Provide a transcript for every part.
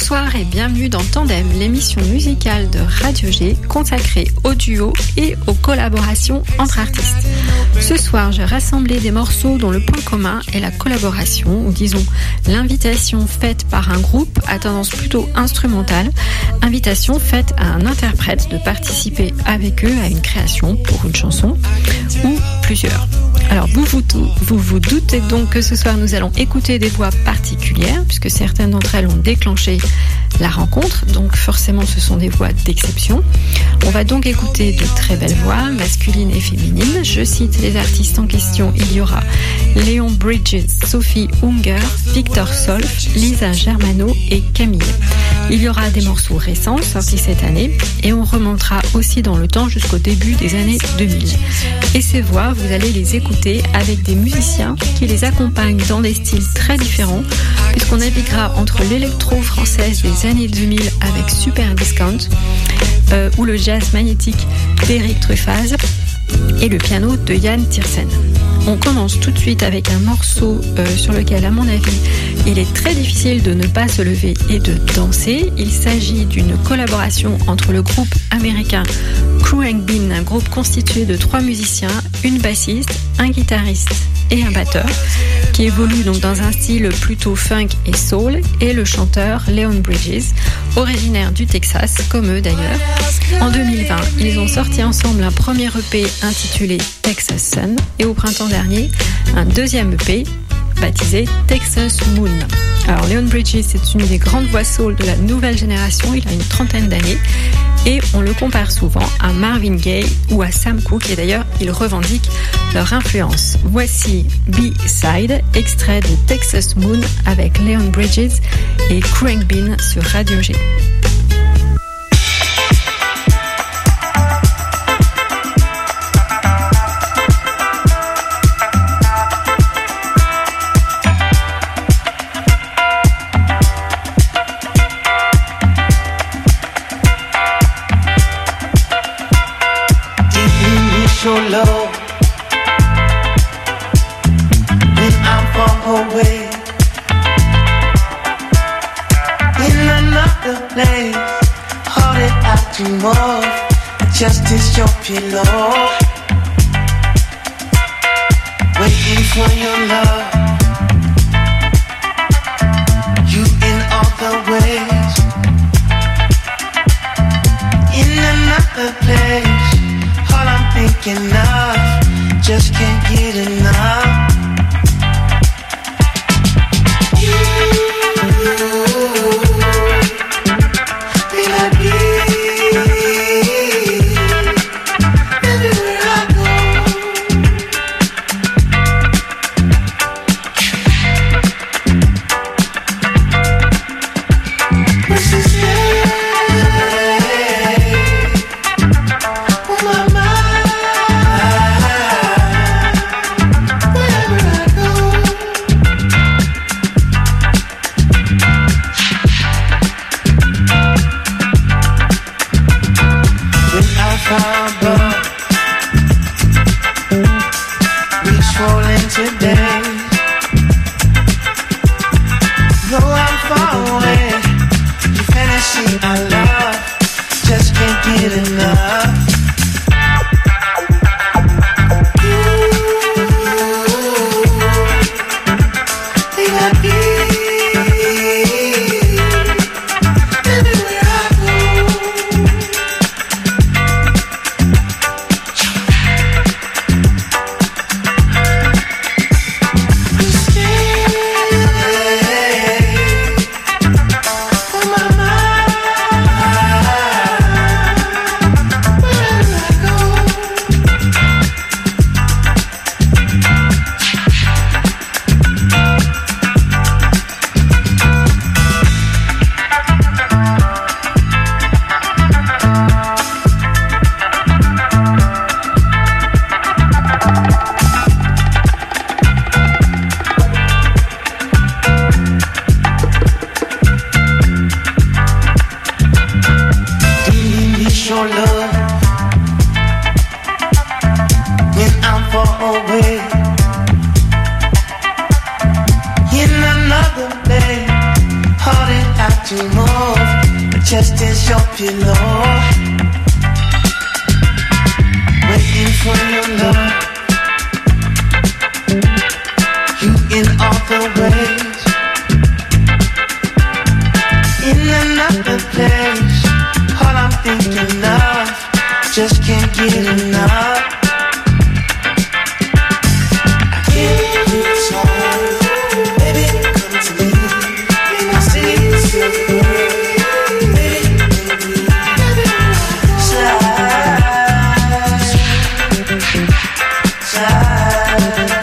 Bonsoir et bienvenue dans Tandem, l'émission musicale de Radio G consacrée au duo et aux collaborations entre artistes. Ce soir, j'ai rassemblé des morceaux dont le point commun est la collaboration, ou disons l'invitation faite par un groupe à tendance plutôt instrumentale, invitation faite à un interprète de participer avec eux à une création pour une chanson ou plusieurs. Alors vous vous doutez donc que ce soir nous allons écouter des voix particulières puisque certaines d'entre elles ont déclenché la rencontre, donc forcément ce sont des voix d'exception. On va donc écouter de très belles voix, masculines et féminines. Je cite les artistes en question, il y aura Leon Bridges, Sophie Unger, Victor Solf, Lisa Germano et Camille. Il y aura des morceaux récents sortis cette année et on remontera aussi dans le temps jusqu'au début des années 2000. Et ces voix, vous allez les écouter avec des musiciens qui les accompagnent dans des styles très différents puisqu'on naviguera entre l'électro française des années 2000 avec Super Discount ou le jazz magnétique d'Eric Truffaz et le piano de Yann Tiersen. On commence tout de suite avec un morceau sur lequel, à mon avis, il est très difficile de ne pas se lever et de danser. Il s'agit d'une collaboration entre le groupe américain Khruangbin Bean, un groupe constitué de 3 musiciens, une bassiste, un guitariste et un batteur, qui évolue donc dans un style plutôt funk et soul, et le chanteur Leon Bridges, originaire du Texas, comme eux d'ailleurs. En 2020, ils ont sorti ensemble un premier EP intitulé Texas Sun, et au printemps dernier, un deuxième EP baptisé Texas Moon. Alors Leon Bridges est une des grandes voix soul de la nouvelle génération, il a une 30aine d'années, et on le compare souvent à Marvin Gaye ou à Sam Cooke, et d'ailleurs ils revendiquent leur influence. Voici B-Side, extrait de Texas Moon avec Leon Bridges et Khruangbin Bean sur Radio G. So low when I'm far away in another place, holding out to more, just as your pillow, waiting for your love. You in all the ways, in another place. All I'm thinking of, just can't get enough. more. pillow, waiting for your love. You in all the ways, in another place. All I'm thinking of, just can't get enough. I can't keep silent, baby, come to me. I see you silver, baby, slide, slide.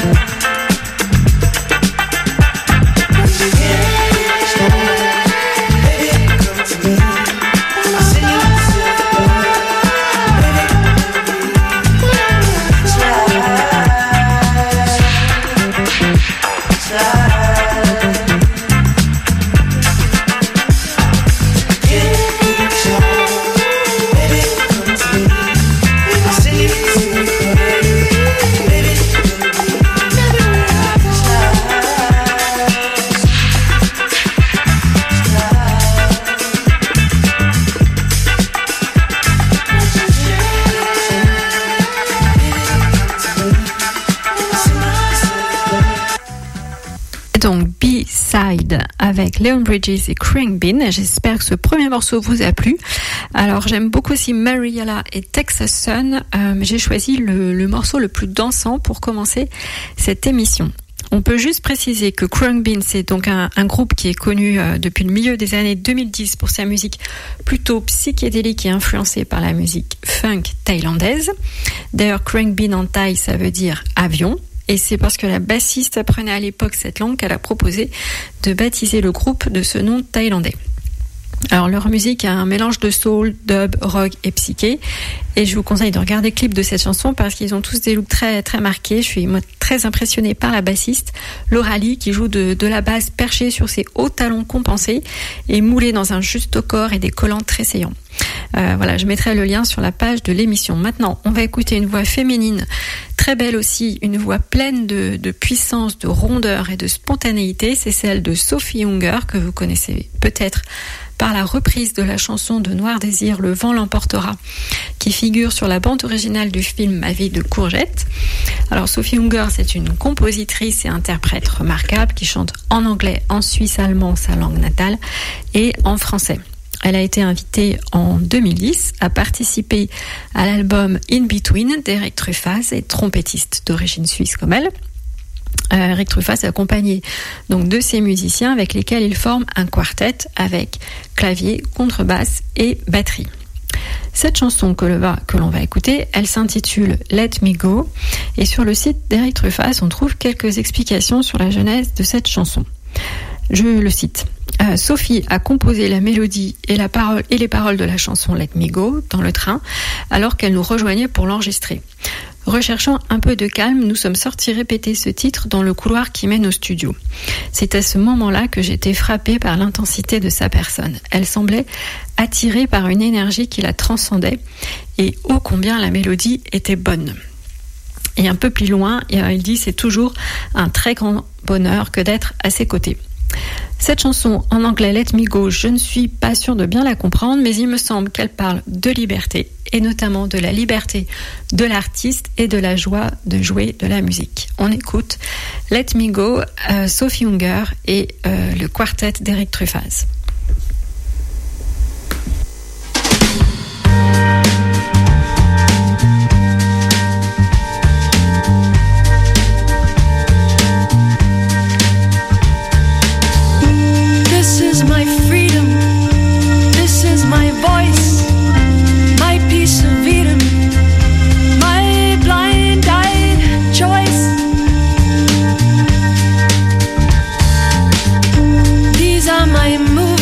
Donc B-Side avec Leon Bridges et Khruangbin. J'espère que ce premier morceau vous a plu. Alors j'aime beaucoup aussi Mariella et Texas Sun, mais j'ai choisi le morceau le plus dansant pour commencer cette émission. On peut juste préciser que Khruangbin, c'est donc un groupe qui est connu depuis le milieu des années 2010 pour sa musique plutôt psychédélique et influencée par la musique funk thaïlandaise. D'ailleurs, Khruangbin en thaï, ça veut dire avion. Et c'est parce que la bassiste apprenait à l'époque cette langue qu'elle a proposé de baptiser le groupe de ce nom thaïlandais. Alors leur musique a un mélange de soul, dub, rock et psyché. Et je vous conseille de regarder le clip de cette chanson parce qu'ils ont tous des looks très, très marqués. Je suis très impressionnée par la bassiste Laura Lee qui joue de la basse perchée sur ses hauts talons compensés et moulée dans un juste corps et des collants très saillants. Voilà, je mettrai le lien sur la page de l'émission. Maintenant, on va écouter une voix féminine très belle aussi, une voix pleine de puissance, de rondeur et de spontanéité. C'est celle de Sophie Hunger que vous connaissez peut-être par la reprise de la chanson de Noir Désir, Le vent l'emportera, qui figure sur la bande originale du film Ma vie de courgette. Alors Sophie Hunger, c'est une compositrice et interprète remarquable qui chante en anglais, en suisse allemand, sa langue natale, et en français. Elle a été invitée en 2010 à participer à l'album In Between d'Eric Truffaz, et trompettiste d'origine suisse comme elle. Eric Truffaz est accompagné donc de ces musiciens avec lesquels il forme un quartet avec clavier, contrebasse et batterie. Cette chanson que l'on va écouter, elle s'intitule Let Me Go, et sur le site d'Eric Truffaz, on trouve quelques explications sur la genèse de cette chanson. Je le cite. Sophie a composé la mélodie et les paroles de la chanson Let Me Go dans le train alors qu'elle nous rejoignait pour l'enregistrer. Recherchant un peu de calme, nous sommes sortis répéter ce titre dans le couloir qui mène au studio. C'est à ce moment-là que j'étais frappée par l'intensité de sa personne. Elle semblait attirée par une énergie qui la transcendait et ô combien la mélodie était bonne. Et un peu plus loin, il dit « C'est toujours un très grand bonheur que d'être à ses côtés ». Cette chanson en anglais Let Me Go, je ne suis pas sûre de bien la comprendre, mais il me semble qu'elle parle de liberté et notamment de la liberté de l'artiste et de la joie de jouer de la musique. On écoute Let Me Go, Sophie Hunger et le quartet d'Eric Truffaz. My move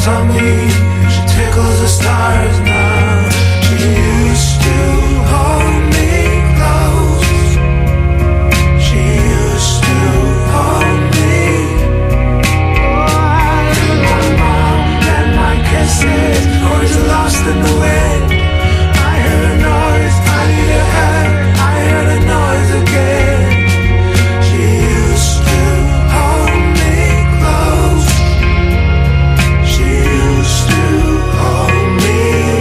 hands on me. She tickles the stars now. She used to hold me close. She used to hold me. Oh, my mom and my kisses, words are lost in the wind. I heard a noise, I need a hand. I heard a noise again. She used to hold me close. She used to hold me.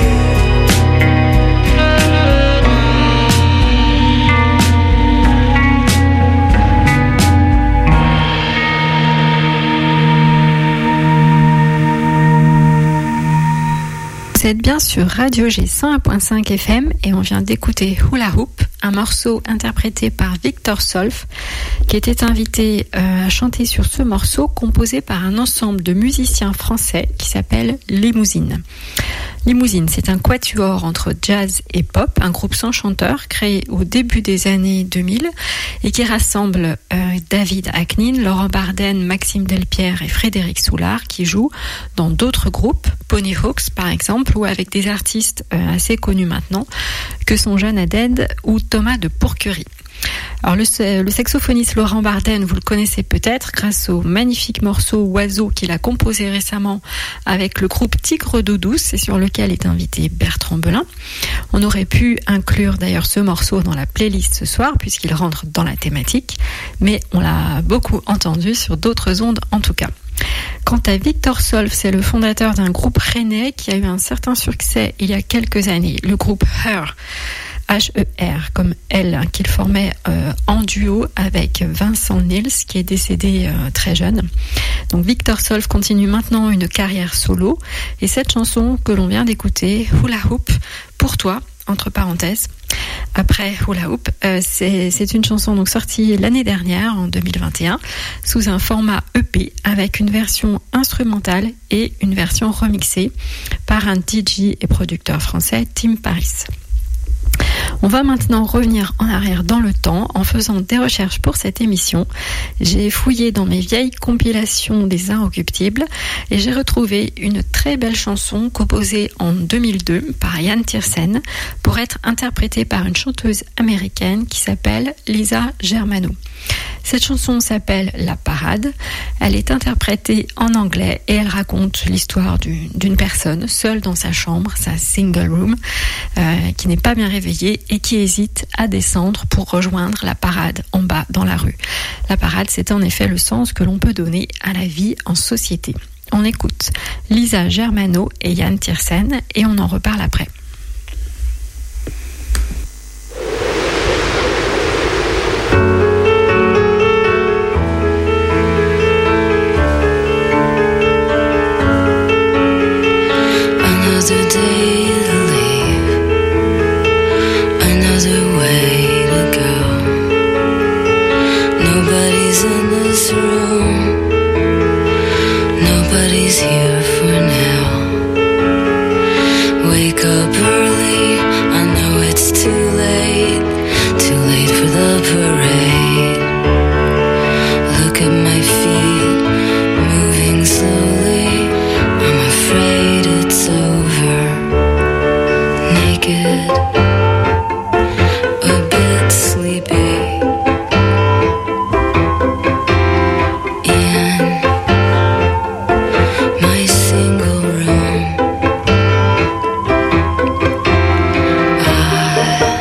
Vous êtes bien sur Radio G 101.5 FM et on vient d'écouter Hula Hoop, un morceau interprété par Victor Solf, qui était invité à chanter sur ce morceau composé par un ensemble de musiciens français qui s'appelle Limousine. Limousine, c'est un quatuor entre jazz et pop, un groupe sans chanteur créé au début des années 2000 et qui rassemble David Aknin, Laurent Barden, Maxime Delpierre et Frédéric Soulard qui jouent dans d'autres groupes, Pony Hawks par exemple, ou avec des artistes assez connus maintenant que sont Jeanne Haddad ou Thomas de Pourquerie. Alors le saxophoniste Laurent Barden, vous le connaissez peut-être grâce au magnifique morceau Oiseau qu'il a composé récemment avec le groupe Tigre d'eau douce et sur lequel est invité Bertrand Belin. On aurait pu inclure d'ailleurs ce morceau dans la playlist ce soir puisqu'il rentre dans la thématique, mais on l'a beaucoup entendu sur d'autres ondes en tout cas. Quant à Victor Solf, c'est le fondateur d'un groupe rennais qui a eu un certain succès il y a quelques années, le groupe Her. H-E-R, comme elle, qu'il formait en duo avec Vincent Nils, qui est décédé très jeune. Donc Victor Solf continue maintenant une carrière solo, et cette chanson que l'on vient d'écouter, Hula Hoop, pour toi, entre parenthèses, après Hula Hoop, c'est une chanson donc sortie l'année dernière, en 2021, sous un format EP, avec une version instrumentale et une version remixée par un DJ et producteur français, Tim Paris. On va maintenant revenir en arrière dans le temps en faisant des recherches pour cette émission. J'ai fouillé dans mes vieilles compilations des Inrecuptibles et j'ai retrouvé une très belle chanson composée en 2002 par Yann Tiersen pour être interprétée par une chanteuse américaine qui s'appelle Lisa Germano. Cette chanson s'appelle La Parade. Elle est interprétée en anglais et elle raconte l'histoire d'une personne seule dans sa chambre, sa single room, qui n'est pas bien réveillée et qui hésite à descendre pour rejoindre la parade en bas dans la rue. La parade, c'est en effet le sens que l'on peut donner à la vie en société. On écoute Lisa Germano et Yann Tiersen et on en reparle après. Another day to leave, another way to go. Nobody's in this room, nobody's here for now. Wake up early, I know it's too late for the parade. Look at my feet, moving slowly, I'm afraid it's over. Naked, a bit sleepy, in my single room. I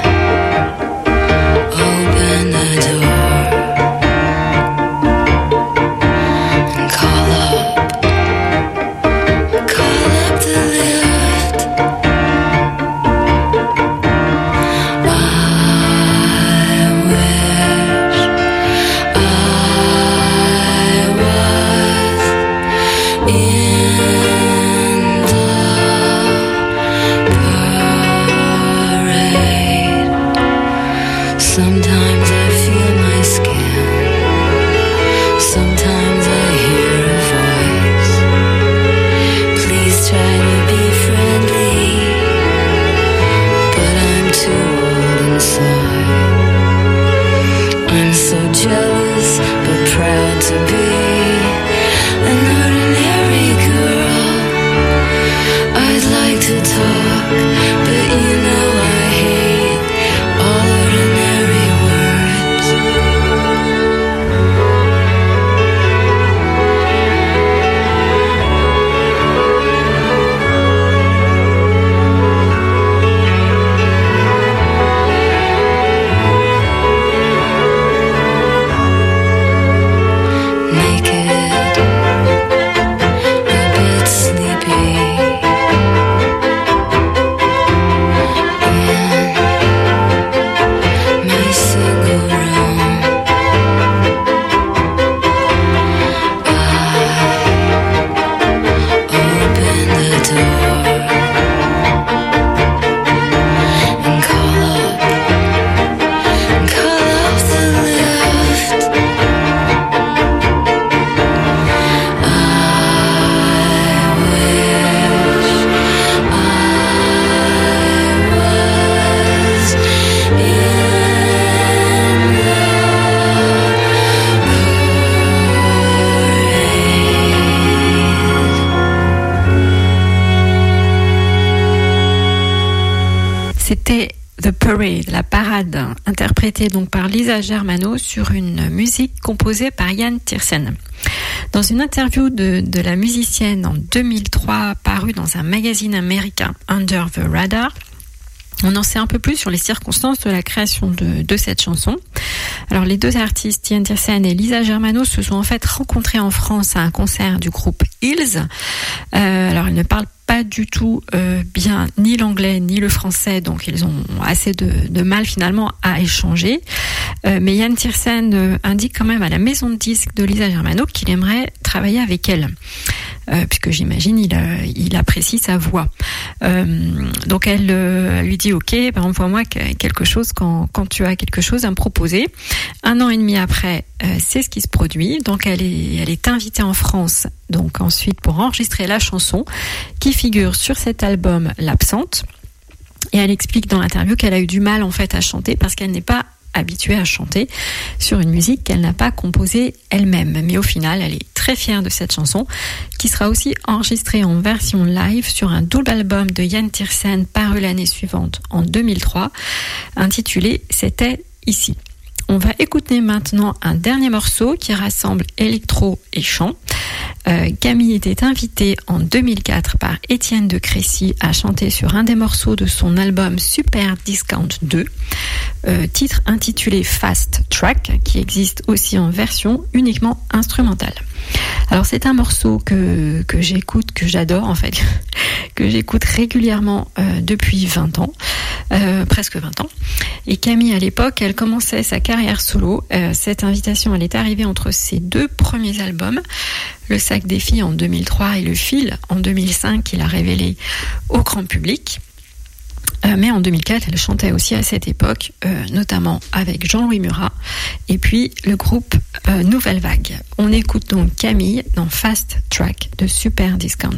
open the door and call up the lift. I wish I was in the parade. Sometimes I feel my skin, sometimes I hear a voice. Please try to be friendly, but I'm too old inside. I'm so jealous, but proud to be an ordinary girl. C'était The Parade, la parade, interprétée donc par Lisa Germano sur une musique composée par Yann Tiersen. Dans une interview de la musicienne en 2003 parue dans un magazine américain, Under the Radar, on en sait un peu plus sur les circonstances de la création de cette chanson. Alors les deux artistes, Yann Tiersen et Lisa Germano, se sont en fait rencontrés en France à un concert du groupe Hills. Alors ils ne parlent pas du tout bien ni l'anglais ni le français, donc ils ont assez de mal finalement à échanger. Mais Yann Tiersen indique quand même à la maison de disques de Lisa Germano qu'il aimerait travailler avec elle. Puisque j'imagine il apprécie sa voix. Donc elle lui dit ok, envoie-moi quelque chose quand tu as quelque chose à me proposer. 1 an et demi après, c'est ce qui se produit. Donc elle est invitée en France, donc ensuite pour enregistrer la chanson qui figure sur cet album L'Absente. Et elle explique dans l'interview qu'elle a eu du mal en fait à chanter parce qu'elle n'est pas habituée à chanter sur une musique qu'elle n'a pas composée elle-même. Mais au final, elle est très fière de cette chanson qui sera aussi enregistrée en version live sur un double album de Yann Tiersen paru l'année suivante en 2003 intitulé C'était ici. On va écouter maintenant un dernier morceau qui rassemble électro et chant. Camille était invitée en 2004 par Étienne de Crécy à chanter sur un des morceaux de son album Super Discount 2, titre intitulé Fast Track, qui existe aussi en version uniquement instrumentale. Alors c'est un morceau que j'écoute, que j'adore en fait, que j'écoute régulièrement depuis 20 ans, presque 20 ans. Et Camille à l'époque, elle commençait sa carrière solo. Cette invitation, elle est arrivée entre ses 2 premiers albums, Le Sac des filles en 2003 et Le Fil en 2005, qu'il a révélé au grand public. Mais en 2004, elle chantait aussi à cette époque, notamment avec Jean-Louis Murat et puis le groupe Nouvelle Vague. On écoute donc Camille dans Fast Track de Super Discount.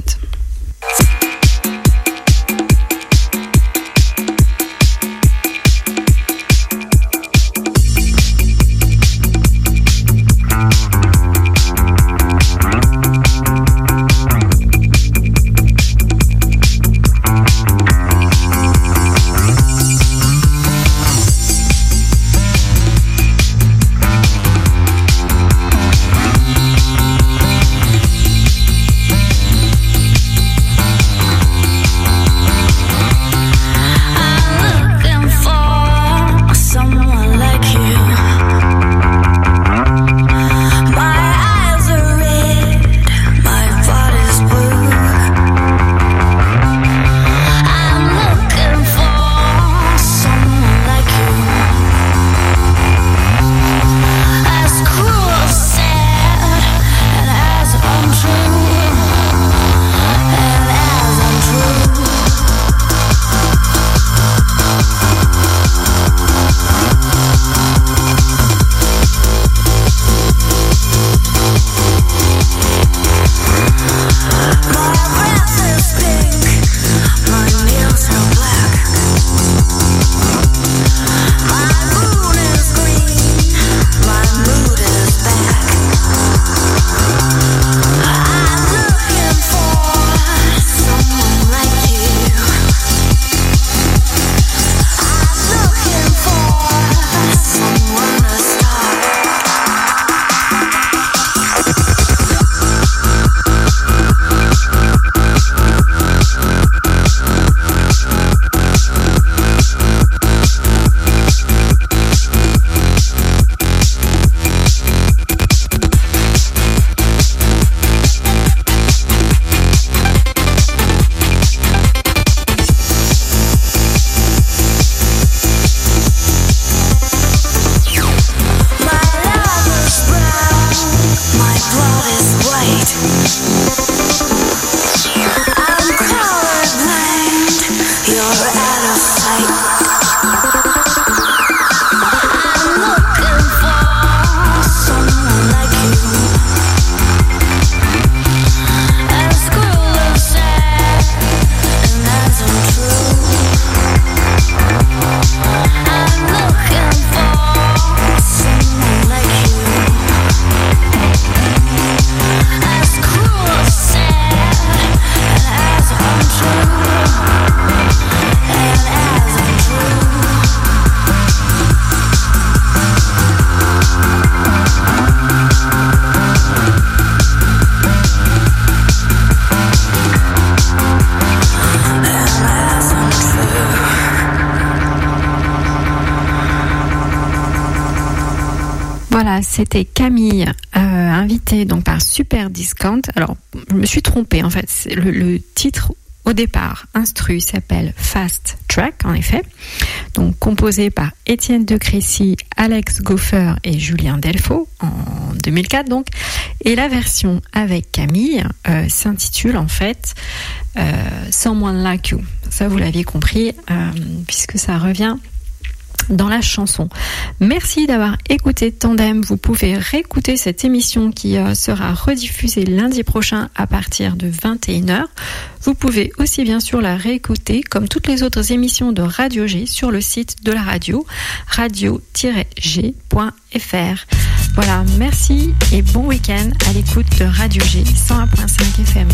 Voilà, c'était Camille, invitée donc par Super Discount. Alors, je me suis trompée en fait. Le titre au départ, instru, s'appelle Fast Track, en effet. Donc, composé par Étienne de Crécy, Alex Goffer et Julien Delfaux en 2004 donc. Et la version avec Camille s'intitule en fait Someone Like You. Ça, vous l'aviez compris, puisque ça revient dans la chanson. Merci d'avoir écouté Tandem. Vous pouvez réécouter cette émission qui sera rediffusée lundi prochain à partir de 21h. Vous pouvez aussi bien sûr la réécouter comme toutes les autres émissions de Radio G sur le site de la radio, radio-g.fr. Voilà, merci et bon week-end à l'écoute de Radio G 101.5 FM.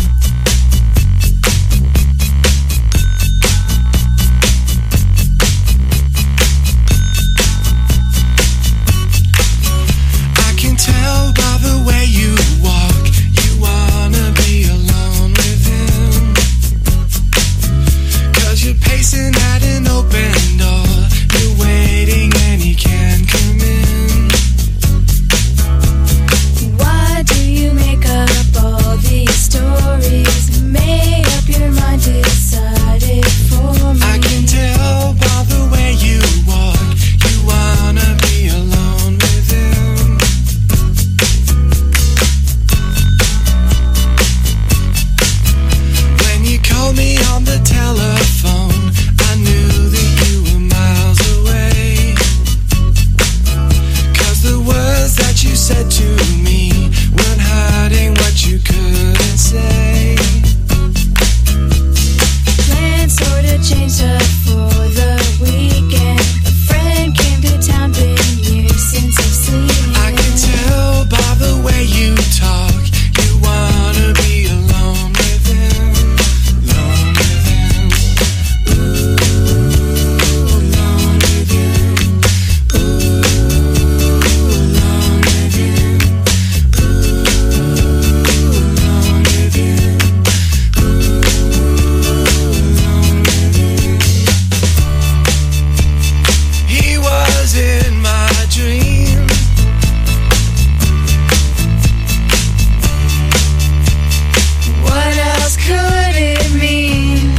Tell by the way you walk, you wanna be alone with him. 'Cause you're pacing at an open door, you're waiting and he can't come in. Why do you make up all these stories? Made up your mind, decided for me. I can tell by the way you walk, you wanna be alone with him. Called me on the telephone, I knew that you were miles away. 'Cause the words that you said to me weren't hiding what you couldn't say. Plans sorta changed up for the weekend. A friend came to town, been years since I've seen him. I can tell by the way you talk, you wanna be alone with him. In my dream, What else could it mean?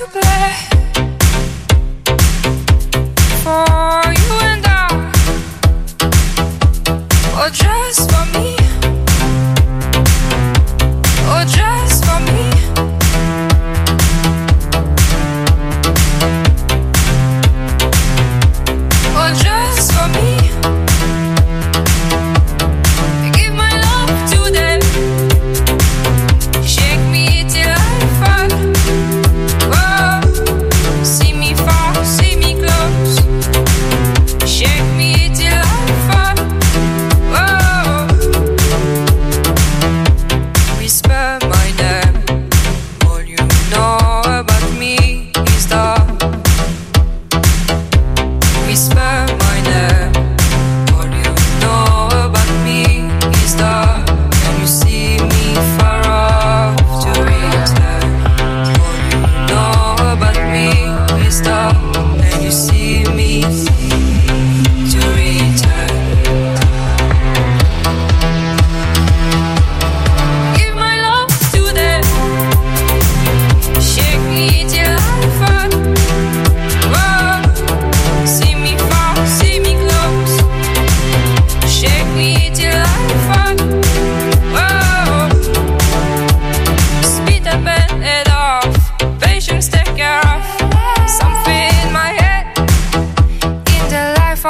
to play for you and I, or just for me.